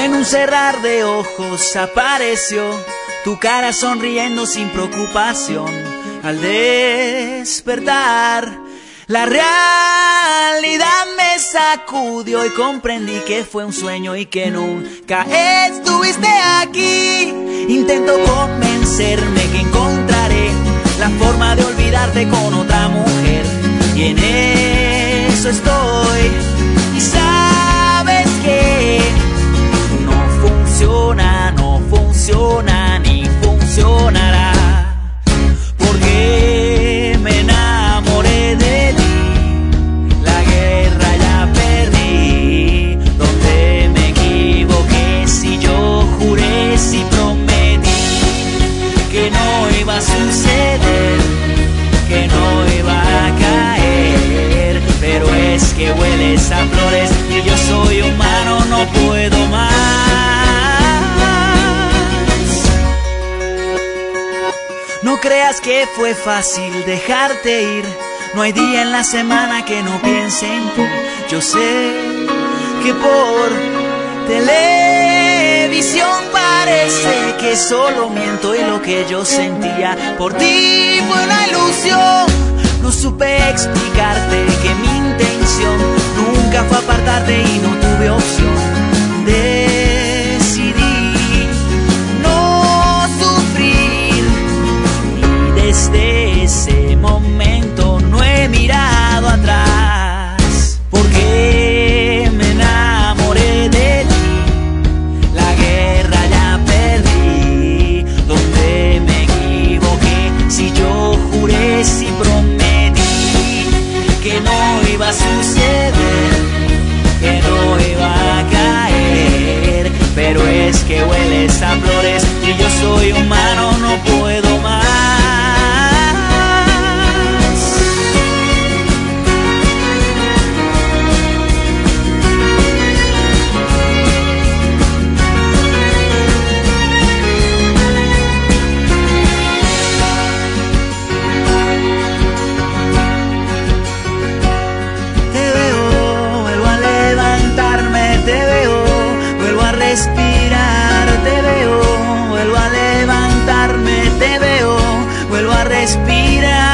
En un cerrar de ojos apareció tu cara sonriendo sin preocupación. Al despertar, la realidad me sacudió y comprendí que fue un sueño y que nunca estuviste aquí. Intento convencerme que encontraré la forma de olvidarte con otra mujer, y en eso estoy. Y sabes que no funciona, no funciona ni funcionará, porque me enamoré de ti. La guerra ya perdí. Donde me equivoqué, si yo juré, si prometí que no iba a suceder, que no iba a caer, pero es que hueles a flores y yo soy humano, no puedo más. No creas que fue fácil dejarte ir, no hay día en la semana que no piense en ti. Yo sé que por televisión parece que solo miento, y lo que yo sentía por ti fue una ilusión. No supe explicarte que mi intención nunca fue apartarte y no tuve opción. Decidí no sufrir y desde ese momento no he mirado atrás, porque me enamoré de ti. La guerra ya perdí. Donde me equivoqué, si yo juré, si prometí que no iba a suceder, que no iba a caer, pero es que hueles a flores y yo soy humano, no puedo más. Respirar, te veo, vuelvo a levantarme, te veo, vuelvo a respirar.